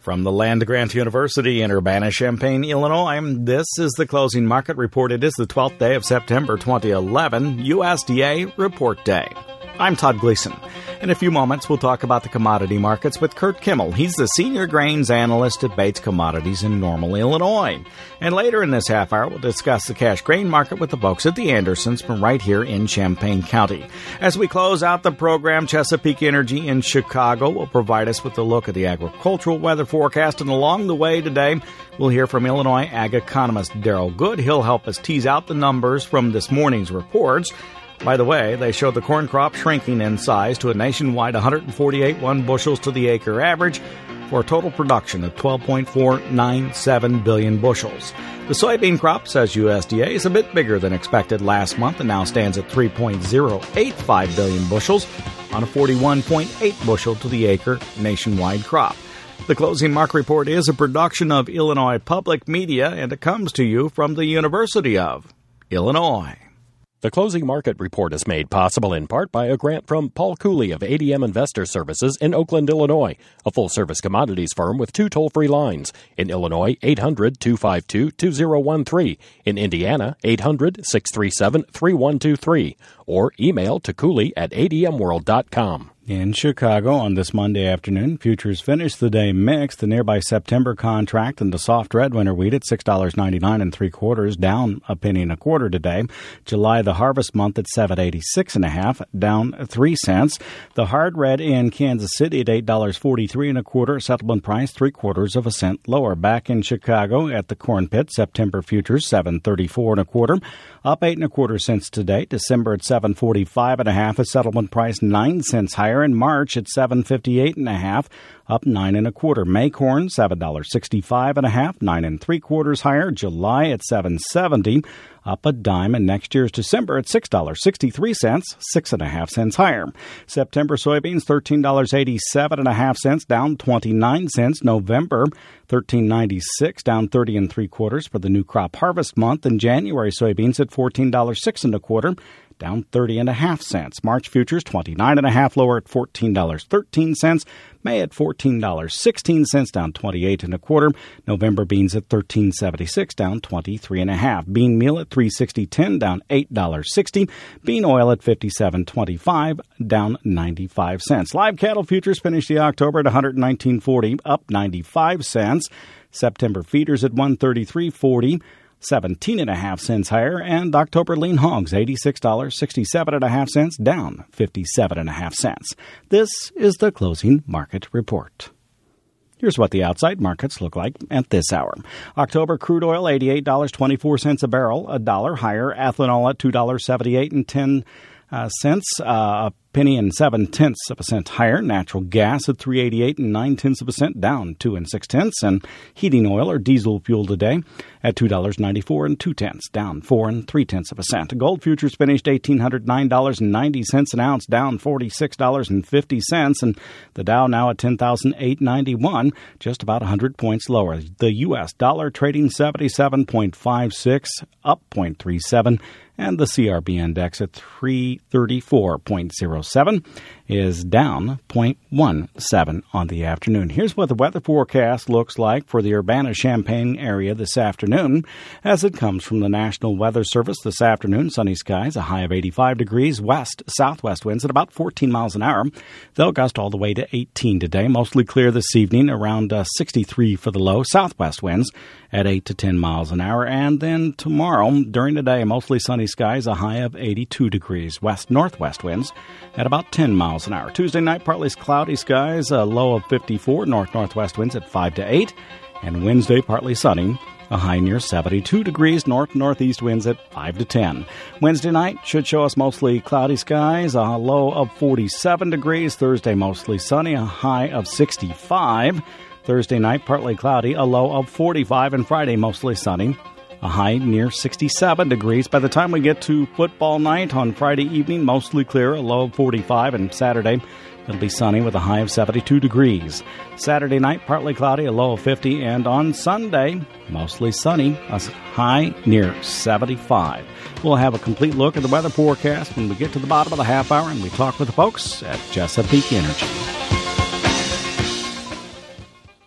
From the Land-Grant University in Urbana-Champaign, Illinois, this is the Closing Market Report. It is the 12th day of September 2011, USDA Report Day. I'm Todd Gleason. In a few moments, we'll talk about the commodity markets with Kurt Kimmel. He's the Senior Grains Analyst at Bates Commodities in Normal, Illinois. And later in this half hour, we'll discuss the cash grain market with the folks at the Andersons from right here in Champaign County. As we close out the program, Chesapeake Energy in Chicago will provide us with a look at the agricultural weather forecast. And along the way today, we'll hear from Illinois ag economist Darrell Good. He'll help us tease out the numbers from this morning's reports. By the way, they show the corn crop shrinking in size to a nationwide 148.1 bushels to the acre average for a total production of 12.497 billion bushels. The soybean crop, says USDA, is a bit bigger than expected last month and now stands at 3.085 billion bushels on a 41.8 bushel to the acre nationwide crop. The Closing Market Report is a production of Illinois Public Media, and it comes to you from the University of Illinois. The Closing Market Report is made possible in part by a grant from Paul Cooley of ADM Investor Services in Oakland, Illinois, a full-service commodities firm with 2 toll-free lines. In Illinois, 800-252-2013. In Indiana, 800-637-3123. Or email to Cooley@admworld.com. In Chicago on this Monday afternoon, futures finished the day mixed. The nearby September contract and the soft red winter wheat at $6.99 3/4, down a penny and a quarter today. July, the harvest month at $7.86 1/2, down 3 cents. The hard red in Kansas City at $8.43 1/4, settlement price 3/4 cent lower. Back in Chicago at the corn pit, September futures $7.34 1/4, up 8 1/4 cents today. December at $7.45 1/2, a settlement price 9 cents higher. In March at $7.58 1/2, up 9 1/4. May corn $7.65 1/2, 9 3/4 higher. July at $7.70, up a dime, and next year's December at $6.63, 6 1/2 cents higher. September soybeans $13.87 1/2, down 29 cents. November $13.96, down 30 3/4 for the new crop harvest month. And January soybeans at $14.06 1/4, down 30 1/2 cents. March futures 29 1/2 lower at $14.13. May at $14.16, down 28 1/4. November beans at $13.76, down 23 1/2. Bean meal at $3.60.10, down $8.60. Bean oil at $57.25, down 95 cents. Live cattle futures finished the October at $119.40, up 95 cents. September feeders at $133.40. 17 1/2 cents higher, and October lean hogs, $86.67 1/2, down 57 1/2 cents. This is the Closing Market Report. Here's what the outside markets look like at this hour. October crude oil, $88.24 a barrel, $1 higher. Ethanol at $2.78 cents, a penny and 0.7 higher. Natural gas at $3.88 9/10, down 2 6/10. And heating oil or diesel fuel today at $2.94 2/10, down 4 3/10. Gold futures finished $1,809.90 an ounce, down $46.50. And the Dow now at 10,891, just about 100 points lower. The U.S. dollar trading 77.56, up 0.37. And the CRB index at 334.07 is down 0.17 on the afternoon. Here's what the weather forecast looks like for the Urbana-Champaign area this afternoon. As it comes from the National Weather Service this afternoon, sunny skies, a high of 85 degrees, west-southwest winds at about 14 miles an hour. They'll gust all the way to 18 today. Mostly clear this evening, around 63 for the low. Southwest winds at 8 to 10 miles an hour. And then tomorrow, during the day, mostly sunny skies, a high of 82 degrees. West-northwest winds at about 10 miles an hour. Tuesday night, partly cloudy skies, a low of 54. North-northwest winds at 5 to 8. And Wednesday, partly sunny, a high near 72 degrees. North-northeast winds at 5 to 10. Wednesday night should show us mostly cloudy skies, a low of 47 degrees. Thursday, mostly sunny, a high of 65. Thursday night, partly cloudy, a low of 45. And Friday, mostly sunny, a high near 67 degrees. By the time we get to football night on Friday evening, mostly clear, a low of 45. And Saturday, it'll be sunny with a high of 72 degrees. Saturday night, partly cloudy, a low of 50. And on Sunday, mostly sunny, a high near 75. We'll have a complete look at the weather forecast when we get to the bottom of the half hour and we talk with the folks at Chesapeake Energy.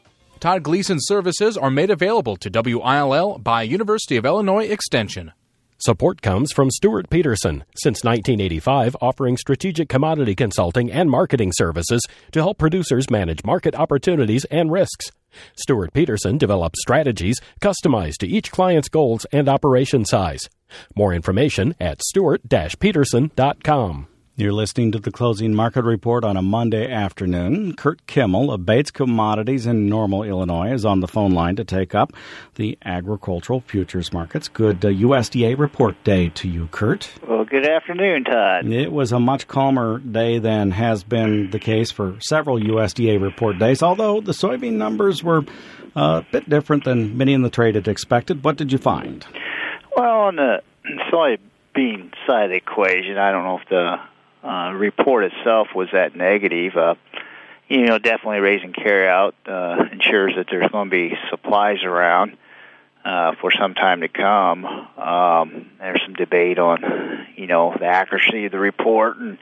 Todd Gleason services are made available to WILL by University of Illinois Extension. Support comes from Stuart Peterson, since 1985 offering strategic commodity consulting and marketing services to help producers manage market opportunities and risks. Stuart Peterson develops strategies customized to each client's goals and operation size. More information at stuart-peterson.com. You're listening to the Closing Market Report on a Monday afternoon. Kurt Kimmel of Bates Commodities in Normal, Illinois, is on the phone line to take up the agricultural futures markets. Good USDA report day to you, Kurt. Well, good afternoon, Todd. It was a much calmer day than has been the case for several USDA report days, although the soybean numbers were a bit different than many in the trade had expected. What did you find? Well, on the soybean side of the equation, I don't know if the report itself was that negative. Definitely raising carryout ensures that there's going to be supplies around for some time to come. There's some debate on, the accuracy of the report and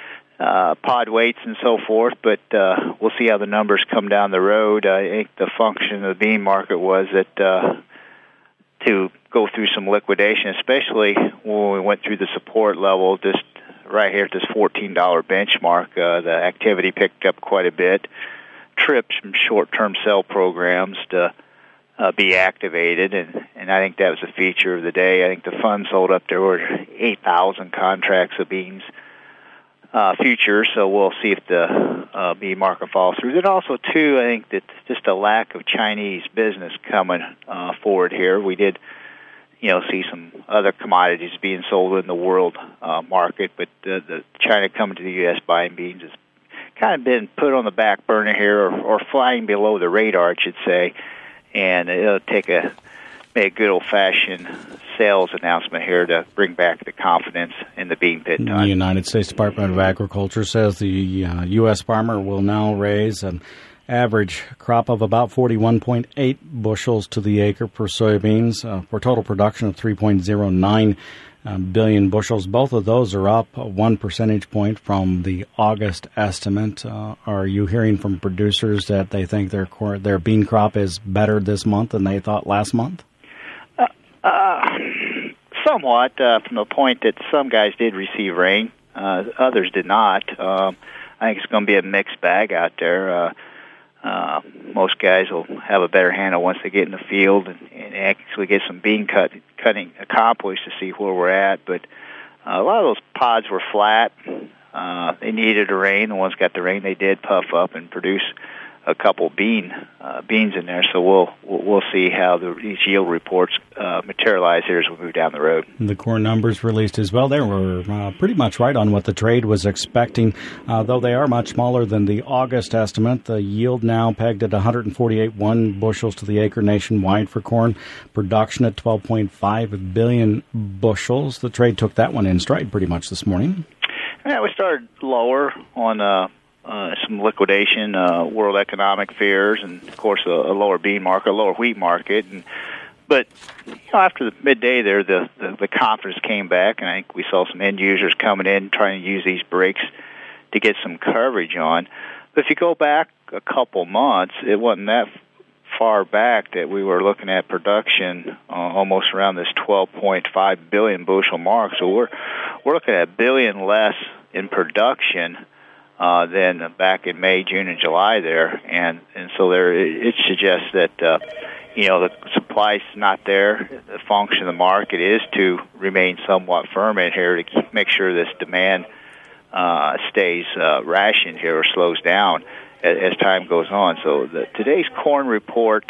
pod weights and so forth, but we'll see how the numbers come down the road. I think the function of the bean market was that to go through some liquidation, especially when we went through the support level, just right here at this $14 benchmark. The activity picked up quite a bit. Trips from short-term sell programs to be activated, and I think that was a feature of the day. I think the fund sold up there were 8,000 contracts of beans futures, so we'll see if the bean market falls through. Then also, too, I think that just a lack of Chinese business coming forward here. We did see some other commodities being sold in the world market, but the China coming to the U.S. buying beans has kind of been put on the back burner here, or flying below the radar, I should say, and it'll take a good old-fashioned sales announcement here to bring back the confidence in the bean pit. The United States Department of Agriculture says the U.S. farmer will now raise an average crop of about 41.8 bushels to the acre per soybeans for total production of 3.09 billion bushels. Both of those are up 1 percentage point from the August estimate. Are you hearing from producers that they think their bean crop is better this month than they thought last month? Somewhat, from the point that some guys did receive rain, others did not. I think it's going to be a mixed bag out there. Most guys will have a better handle once they get in the field and actually get some bean cutting accomplished to see where we're at. But a lot of those pods were flat. They needed a rain. The ones got the rain, they did puff up and produce a couple beans in there. So we'll see how these yield reports materialize here as we move down the road. The core numbers released as well, they were pretty much right on what the trade was expecting, though they are much smaller than the August estimate. The yield now pegged at 148.1 bushels to the acre nationwide for corn. Production at 12.5 billion bushels. The trade took that one in stride pretty much this morning. Yeah, we started lower on some liquidation, world economic fears, and of course a lower bean market, a lower wheat market. But after the midday there, the confidence came back, and I think we saw some end users coming in trying to use these breaks to get some coverage on. But if you go back a couple months, it wasn't that far back that we were looking at production almost around this 12.5 billion bushel mark. So we're looking at a billion less in production than back in May, June, and July there, and so there it suggests that the supply's not there. The function of the market is to remain somewhat firm in here to make sure this demand stays rationed here or slows down as time goes on. So today's corn report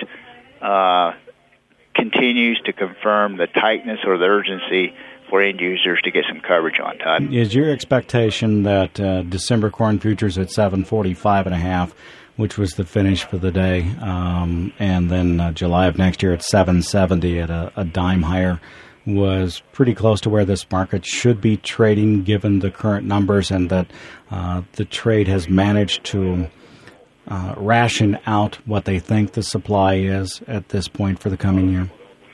continues to confirm the tightness or the urgency for end users to get some coverage on, Todd. Is your expectation that December corn futures at 745.5, which was the finish for the day, and then July of next year at 770 at a dime higher, was pretty close to where this market should be trading given the current numbers, and that the trade has managed to ration out what they think the supply is at this point for the coming year?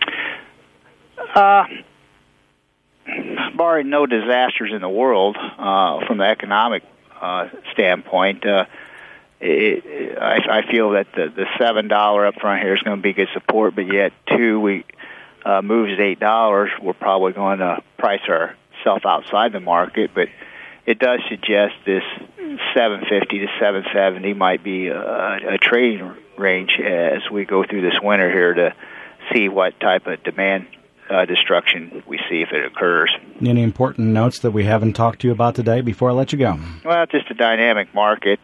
Barring no disasters in the world, from the economic standpoint, I feel that the $7 up front here is going to be good support, but yet 2 week moves at $8, we're probably going to price ourselves outside the market, but it does suggest this 750 to 770 might be a trading range as we go through this winter here to see what type of demand destruction we see if it occurs. Any important notes that we haven't talked to you about today before I let you go? Well, just a dynamic market,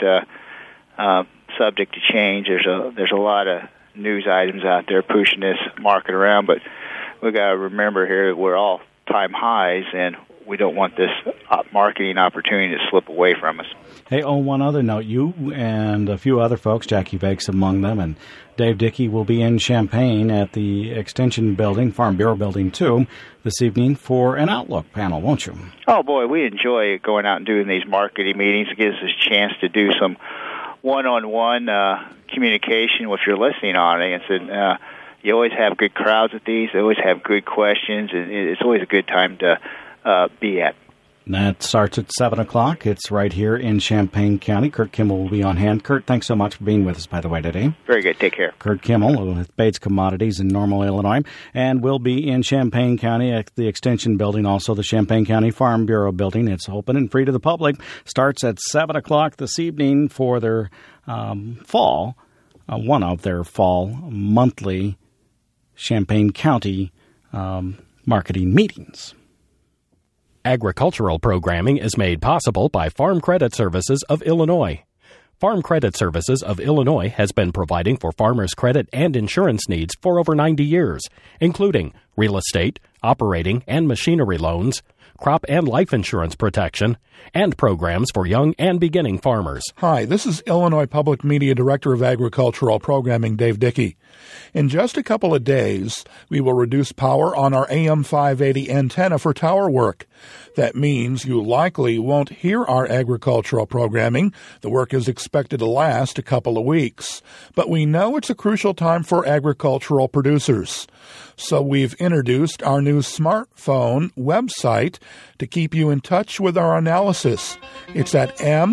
subject to change. There's a lot of news items out there pushing this market around, but we got to remember here that we're all time highs, and we don't want this marketing opportunity to slip away from us. Hey, one other note. You and a few other folks, Jackie Bakes among them, and Dave Dickey will be in Champaign at the Extension Building, Farm Bureau Building 2, this evening for an Outlook panel, won't you? Oh, boy, we enjoy going out and doing these marketing meetings. It gives us a chance to do some one-on-one communication with your listening audience, and you always have good crowds at these. They always have good questions, and it's always a good time to be at. That starts at 7 o'clock. It's right here in Champaign County. Kurt Kimmel will be on hand. Kurt, thanks so much for being with us, by the way, today. Very good. Take care. Kurt Kimmel with Bates Commodities in Normal, Illinois. And we'll be in Champaign County at the Extension Building, also the Champaign County Farm Bureau Building. It's open and free to the public. Starts at 7 o'clock this evening for their one of their fall monthly Champaign County marketing meetings. Agricultural programming is made possible by Farm Credit Services of Illinois. Farm Credit Services of Illinois has been providing for farmers' credit and insurance needs for over 90 years, including real estate, operating and machinery loans, crop and life insurance protection, and programs for young and beginning farmers. Hi, this is Illinois Public Media Director of Agricultural Programming, Dave Dickey. In just a couple of days, we will reduce power on our AM 580 antenna for tower work. That means you likely won't hear our agricultural programming. The work is expected to last a couple of weeks. But we know it's a crucial time for agricultural producers. So we've introduced our new smartphone website to keep you in touch with our analysis. It's at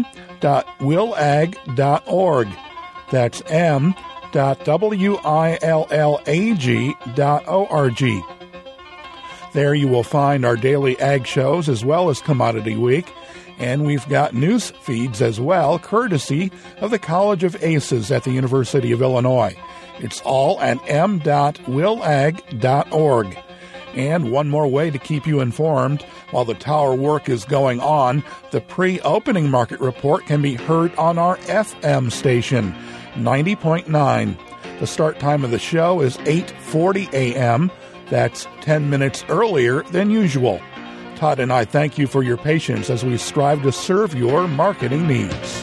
m.willag.org. That's m.willag.org. There you will find our daily ag shows as well as Commodity Week. And we've got news feeds as well, courtesy of the College of Aces at the University of Illinois. It's all at m.willag.org. And one more way to keep you informed while the tower work is going on, the pre-opening market report can be heard on our FM station, 90.9. The start time of the show is 8:40 a.m. That's 10 minutes earlier than usual. Todd and I thank you for your patience as we strive to serve your marketing needs.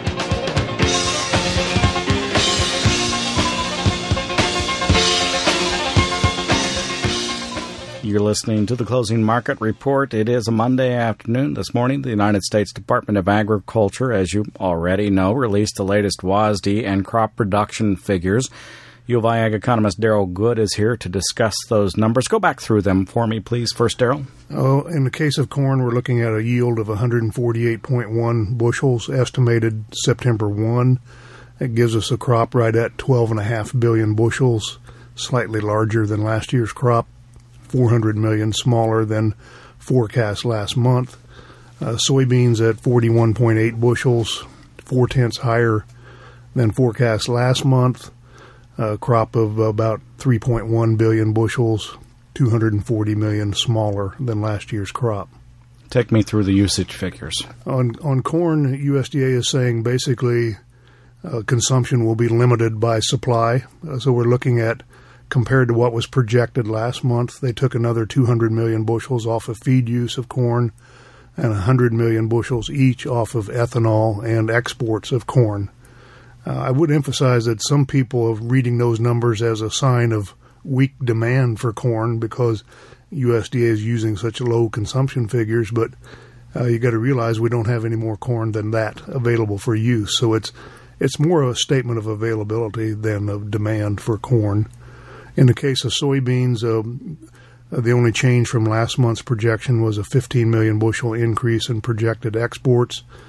You're listening to the Closing Market Report. It is a Monday afternoon. This morning, the United States Department of Agriculture, as you already know, released the latest WASDE and crop production figures. U of I Ag economist Darrell Good is here to discuss those numbers. Go back through them for me, please, first, Darrell. In the case of corn, we're looking at a yield of 148.1 bushels, estimated September 1. It gives us a crop right at 12.5 billion bushels, slightly larger than last year's crop, 400 million smaller than forecast last month. Soybeans at 41.8 bushels, 0.4 higher than forecast last month. A crop of about 3.1 billion bushels, 240 million smaller than last year's crop. Take me through the usage figures. On corn, USDA is saying basically consumption will be limited by supply. So we're looking at, compared to what was projected last month, they took another 200 million bushels off of feed use of corn and 100 million bushels each off of ethanol and exports of corn. I would emphasize that some people are reading those numbers as a sign of weak demand for corn because USDA is using such low consumption figures, but you got to realize we don't have any more corn than that available for use. So it's more of a statement of availability than of demand for corn. In the case of soybeans, the only change from last month's projection was a 15 million bushel increase in projected exports.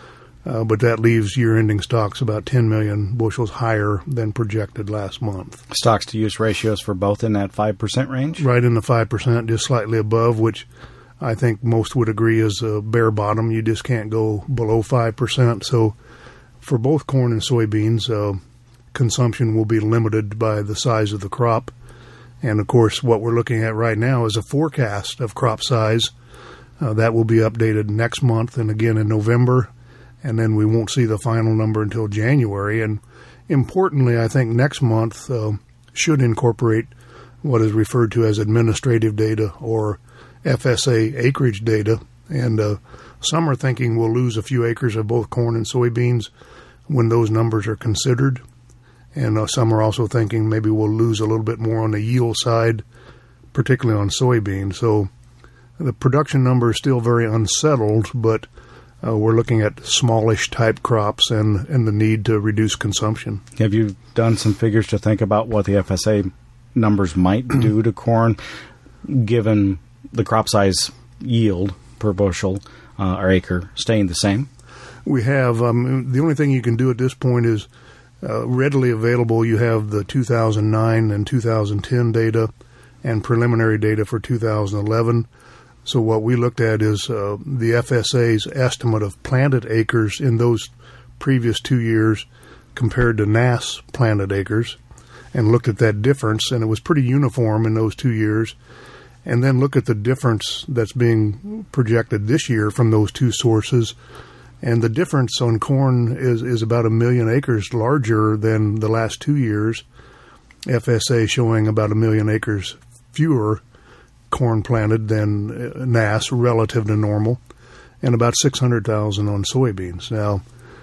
but that leaves year-ending stocks about 10 million bushels higher than projected last month. Stocks-to-use ratios for both in that 5% range? Right in the 5%, just slightly above, which I think most would agree is a bare bottom. You just can't go below 5%. So for both corn and soybeans, consumption will be limited by the size of the crop. And, of course, what we're looking at right now is a forecast of crop size. That will be updated next month and again in November. And then we won't see the final number until January. And importantly, I think next month should incorporate what is referred to as administrative data or FSA acreage data. And some are thinking we'll lose a few acres of both corn and soybeans when those numbers are considered. And some are also thinking maybe we'll lose a little bit more on the yield side, particularly on soybeans. So the production number is still very unsettled, but we're looking at smallish type crops and the need to reduce consumption. Have you done some figures to think about what the FSA numbers might do to corn, given the crop size yield per bushel or acre staying the same? We have. The only thing you can do at this point is readily available. You have the 2009 and 2010 data and preliminary data for 2011. So what we looked at is the FSA's estimate of planted acres in those previous 2 years compared to NASS planted acres, and looked at that difference, and it was pretty uniform in those 2 years. And then look at the difference that's being projected this year from those two sources. And the difference on corn is about 1 million acres larger than the last 2 years. FSA showing about 1 million acres fewer corn planted than NASS relative to normal, and about 600,000 on soybeans. Now,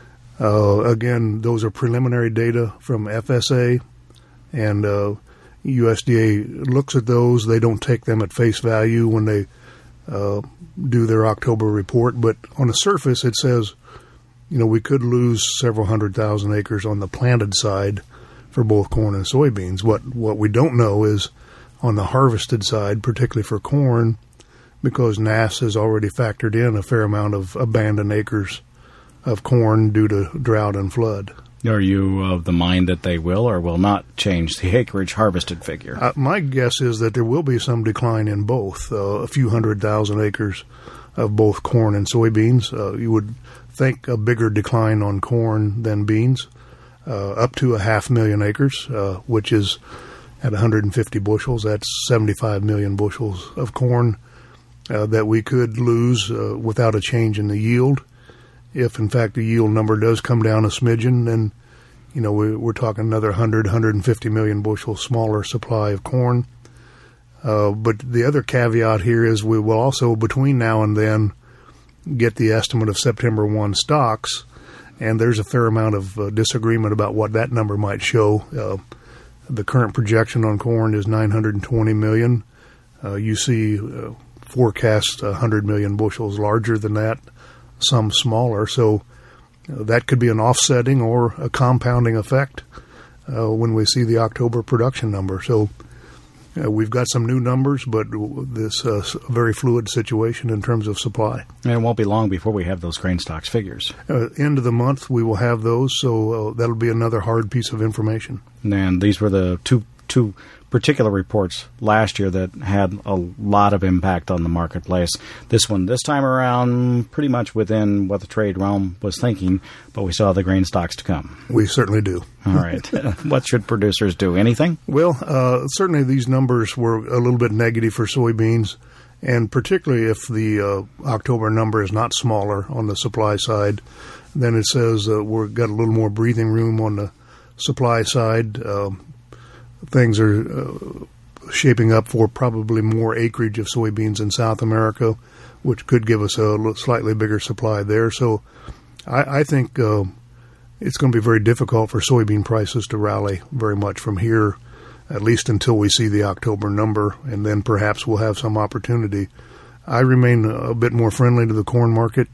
again, those are preliminary data from FSA, and USDA looks at those. They don't take them at face value when they do their October report, but on the surface it says, we could lose several 100,000 acres on the planted side for both corn and soybeans. What we don't know is on the harvested side, particularly for corn, because NASS has already factored in a fair amount of abandoned acres of corn due to drought and flood. Are you of the mind that they will or will not change the acreage harvested figure? My guess is that there will be some decline in both, a few 100,000 acres of both corn and soybeans. You would think a bigger decline on corn than beans, up to 500,000 acres, which is at 150 bushels. That's 75 million bushels of corn that we could lose without a change in the yield. If, in fact, the yield number does come down a smidgen, then, we're talking another 150 million bushels smaller supply of corn. But the other caveat here is we will also, between now and then, get the estimate of September 1 stocks, and there's a fair amount of disagreement about what that number might show. The current projection on corn is 920 million. You see forecast 100 million bushels larger than that, some smaller. So that could be an offsetting or a compounding effect when we see the October production number. So we've got some new numbers, but this very fluid situation in terms of supply. And it won't be long before we have those grain stocks figures. End of the month, we will have those, so that'll be another hard piece of information. And these were the two particular reports last year that had a lot of impact on the marketplace. This one, this time around, pretty much within what the trade realm was thinking, but we saw the grain stocks to come. We certainly do. All right. What should producers do? Anything? Well, certainly these numbers were a little bit negative for soybeans, and particularly if the October number is not smaller on the supply side, then it says we've got a little more breathing room on the supply side. Things are shaping up for probably more acreage of soybeans in South America, which could give us a slightly bigger supply there. So I think it's going to be very difficult for soybean prices to rally very much from here, at least until we see the October number, and then perhaps we'll have some opportunity. I remain a bit more friendly to the corn market.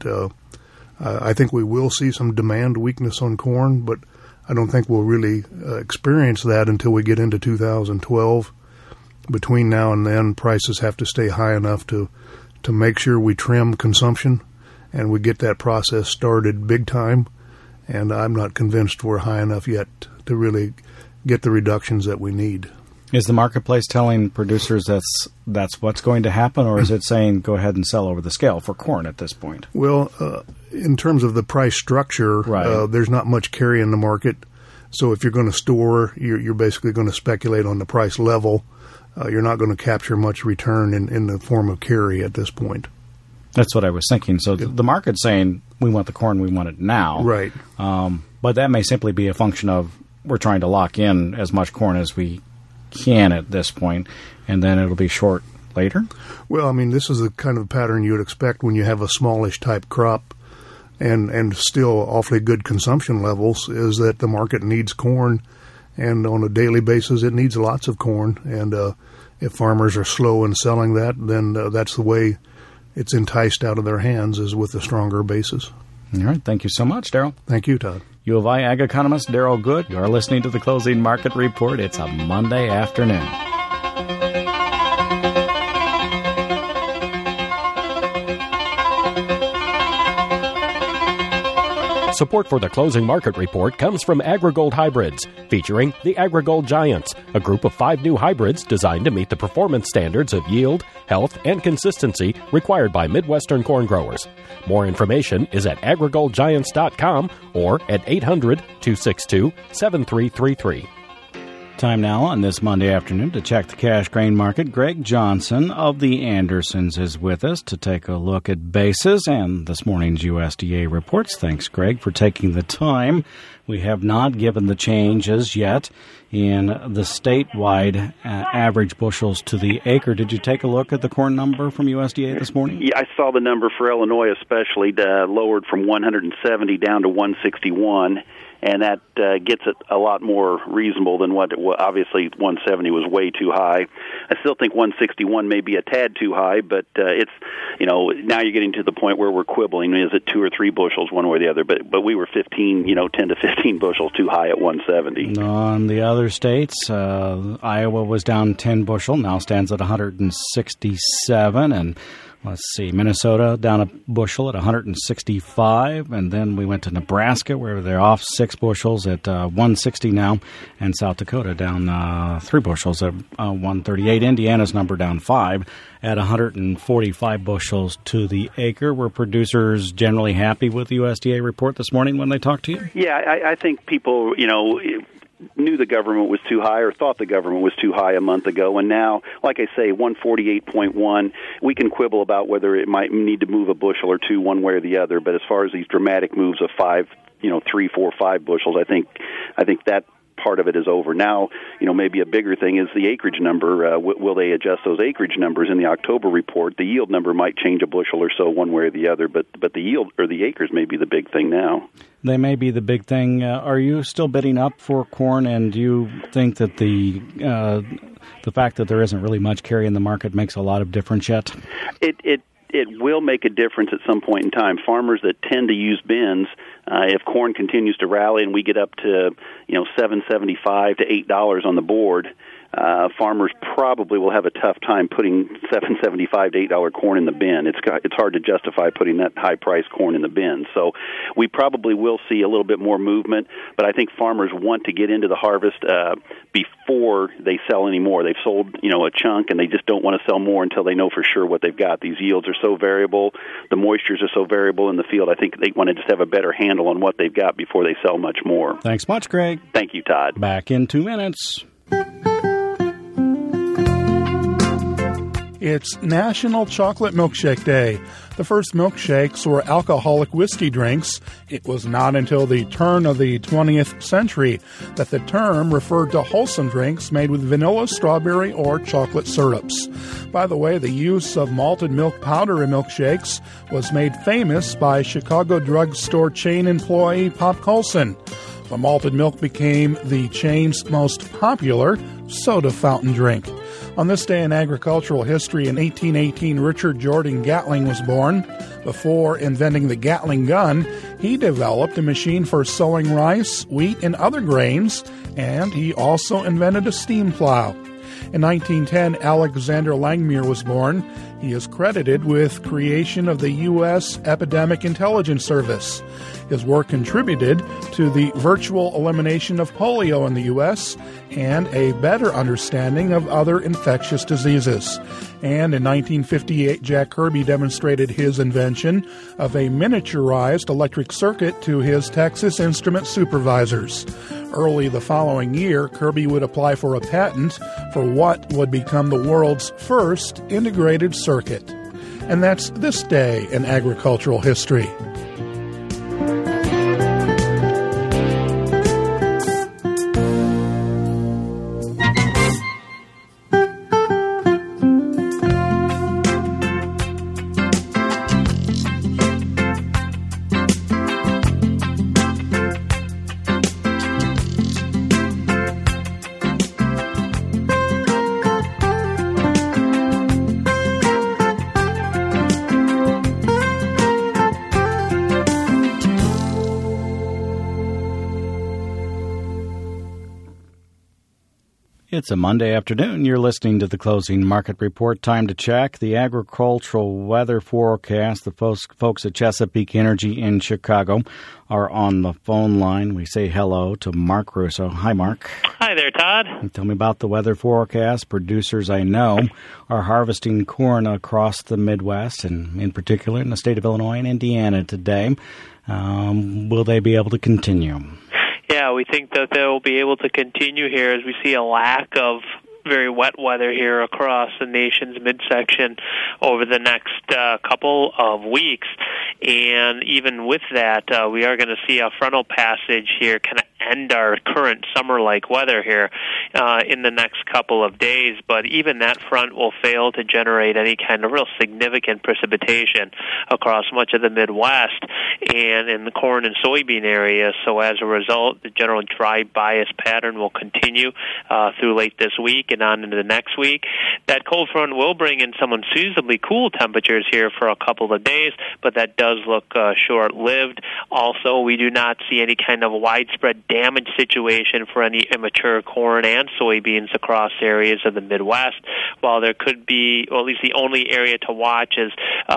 I think we will see some demand weakness on corn, but I don't think we'll really experience that until we get into 2012. Between now and then, prices have to stay high enough to make sure we trim consumption and we get that process started big time. And I'm not convinced we're high enough yet to really get the reductions that we need. Is the marketplace telling producers that's what's going to happen, or is it saying go ahead and sell over the scale for corn at this point? Well, in terms of the price structure, right. There's not much carry in the market. So if you're going to store, you're basically going to speculate on the price level. You're not going to capture much return in the form of carry at this point. That's what I was thinking. So the market's saying we want the corn, we want it now. Right. But that may simply be a function of we're trying to lock in as much corn as we can at this point, and then it'll be short later? Well, I mean, this is the kind of pattern you would expect when you have a smallish type crop and still awfully good consumption levels, is that the market needs corn, and on a daily basis it needs lots of corn. And if farmers are slow in selling that, then that's the way it's enticed out of their hands, is with a stronger basis. All right. Thank you so much, Darrell. Thank you, Todd. U of I ag economist Darrell Good. You are listening to the Closing Market Report. It's a Monday afternoon. Support for the Closing Market Report comes from AgriGold Hybrids, featuring the AgriGold Giants, a group of 5 new hybrids designed to meet the performance standards of yield, health, and consistency required by Midwestern corn growers. More information is at agrigoldgiants.com or at 800-262-7333. Time now on this Monday afternoon to check the cash grain market. Greg Johnson of the Andersons is with us to take a look at basis and this morning's USDA reports. Thanks, Greg, for taking the time. We have not given the changes yet in the statewide average bushels to the acre. Did you take a look at the corn number from USDA this morning? Yeah, I saw the number for Illinois especially lowered from 170 down to 161. And that gets it a lot more reasonable than what obviously 170 was way too high. I still think 161 may be a tad too high, but it's, now you're getting to the point where we're quibbling. Is it 2 or 3 bushels one way or the other? But we were 10 to 15 bushels too high at 170. On the other states, Iowa was down 10 bushel, now stands at 167, and let's see, Minnesota down a bushel at 165, and then we went to Nebraska where they're off 6 bushels at 160 now, and South Dakota down 3 bushels at 138. Indiana's number down 5 at 145 bushels to the acre. Were producers generally happy with the USDA report this morning when they talked to you? Yeah, I think people, knew the government was too high or thought the government was too high a month ago, and now, like I say, 148.1, we can quibble about whether it might need to move a bushel or 2 one way or the other, but as far as these dramatic moves of 5, 3, 4, 5 bushels, I think that part of it is over. Now, maybe a bigger thing is the acreage number. Will they adjust those acreage numbers in the October report? The yield number might change a bushel or so one way or the other, but the yield or the acres may be the big thing now. They may be the big thing. Are you still bidding up for corn, and do you think that the fact that there isn't really much carry in the market makes a lot of difference yet? It will make a difference at some point in time. Farmers that tend to use bins, if corn continues to rally and we get up to $7.75 to $8 on the board, farmers probably will have a tough time putting $7.75 to $8 corn in the bin. It's hard to justify putting that high priced corn in the bin. So we probably will see a little bit more movement, but I think farmers want to get into the harvest before they sell any more. They've sold a chunk, and they just don't want to sell more until they know for sure what they've got. These yields are so variable, the moistures are so variable in the field. I think they want to just have a better handle on what they've got before they sell much more. Thanks much, Greg. Thank you, Todd. Back in 2 minutes. It's National Chocolate Milkshake Day. The first milkshakes were alcoholic whiskey drinks. It was not until the turn of the 20th century that the term referred to wholesome drinks made with vanilla, strawberry, or chocolate syrups. By the way, the use of malted milk powder in milkshakes was made famous by Chicago drugstore chain employee Pop Colson. The malted milk became the chain's most popular soda fountain drink. On this day in agricultural history, in 1818, Richard Jordan Gatling was born. Before inventing the Gatling gun, he developed a machine for sowing rice, wheat, and other grains, and he also invented a steam plow. In 1910, Alexander Langmuir was born. He is credited with creation of the U.S. Epidemic Intelligence Service. His work contributed to the virtual elimination of polio in the U.S. and a better understanding of other infectious diseases. And in 1958, Jack Kirby demonstrated his invention of a miniaturized electric circuit to his Texas Instrument supervisors. Early the following year, Kirby would apply for a patent for what would become the world's first integrated circuit. And that's this day in agricultural history. It's a Monday afternoon. You're listening to the Closing Market Report. Time to check the agricultural weather forecast. The folks at Chesapeake Energy in Chicago are on the phone line. We say hello to Mark Russo. Hi, Mark. Hi there, Todd. Tell me about the weather forecast. Producers I know are harvesting corn across the Midwest, and in particular in the state of Illinois and Indiana today. Will they be able to continue? Yeah, we think that they'll be able to continue here as we see a lack of very wet weather here across the nation's midsection over the next couple of weeks. And even with that, we are going to see a frontal passage here kind of end our current summer-like weather here in the next couple of days. But even that front will fail to generate any kind of real significant precipitation across much of the Midwest and in the corn and soybean areas. So as a result, the general dry bias pattern will continue through late this week and on into the next week. That cold front will bring in some unseasonably cool temperatures here for a couple of days, but that does look short-lived. Also, we do not see any kind of widespread damage situation for any immature corn and soybeans across areas of the Midwest. While there could be, or at least the only area to watch is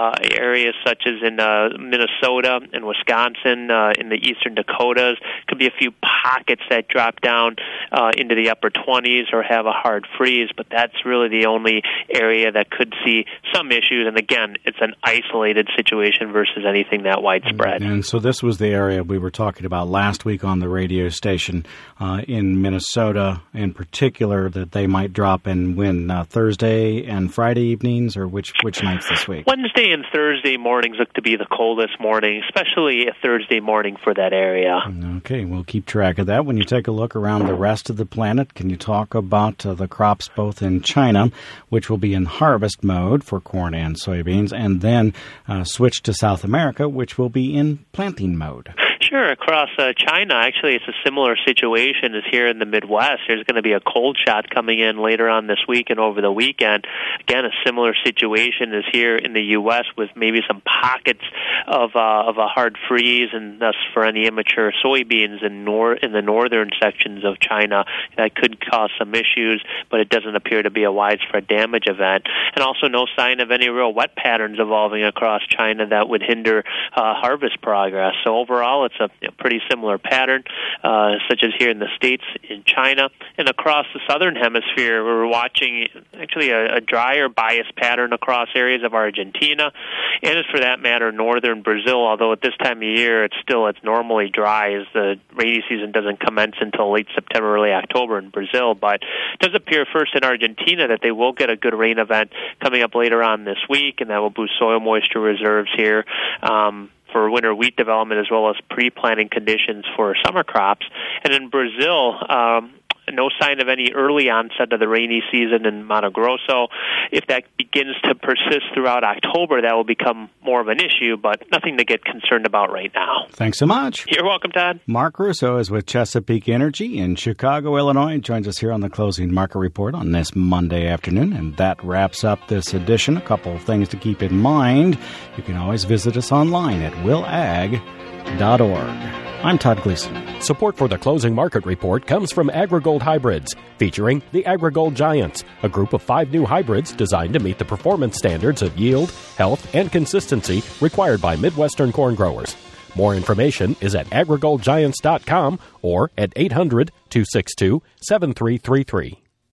areas such as in Minnesota and Wisconsin, in the eastern Dakotas. Could be a few pockets that drop down into the upper 20s or have a hard freeze, but that's really the only area that could see some issues. And again, it's an isolated situation versus anything that widespread. And so this was the area we were talking about last week on the radio station in Minnesota in particular, that they might drop in when Thursday and Friday evenings, or which nights this week? Wednesday and Thursday mornings look to be the coldest morning, especially a Thursday morning for that area. Okay, we'll keep track of that. When you take a look around the rest of the planet, can you talk about the crops both in China, which will be in harvest mode for corn and soybeans, and then switch to South America, which will be in planting mode? Sure. Across China, actually, it's a similar situation as here in the Midwest. There's going to be a cold shot coming in later on this week and over the weekend. Again, a similar situation as here in the U.S. with maybe some pockets of a hard freeze, and thus for any immature soybeans in the northern sections of China, that could cause some issues, but it doesn't appear to be a widespread damage event. And also no sign of any real wet patterns evolving across China that would hinder harvest progress. So overall, it's a pretty similar pattern, such as here in the States, in China, and across the southern hemisphere. We're watching actually a drier bias pattern across areas of Argentina, and as for that matter, northern Brazil, although at this time of year it's normally dry, as the rainy season doesn't commence until late September, early October in Brazil. But it does appear first in Argentina that they will get a good rain event coming up later on this week, and that will boost soil moisture reserves here for winter wheat development, as well as pre-planting conditions for summer crops. And in Brazil, no sign of any early onset of the rainy season in Mato Grosso. If that begins to persist throughout October, that will become more of an issue, but nothing to get concerned about right now. Thanks so much. You're welcome, Todd. Mark Russo is with Chesapeake Energy in Chicago, Illinois. Joins us here on the Closing Market Report on this Monday afternoon, and that wraps up this edition. A couple of things to keep in mind. You can always visit us online at willag.org. I'm Todd Gleason. Support for the closing market report comes from AgriGold Hybrids, featuring the AgriGold Giants, a group of 5 new hybrids designed to meet the performance standards of yield, health, and consistency required by Midwestern corn growers. More information is at agrigoldgiants.com or at 800-262-7333.